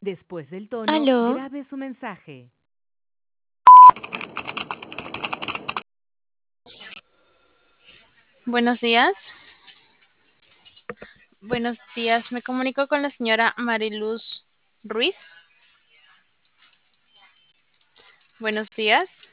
Después del tono, Aló, grabe su mensaje. buenos días. Buenos días, me comunico con la señora Mariluz Ruiz. Buenos días.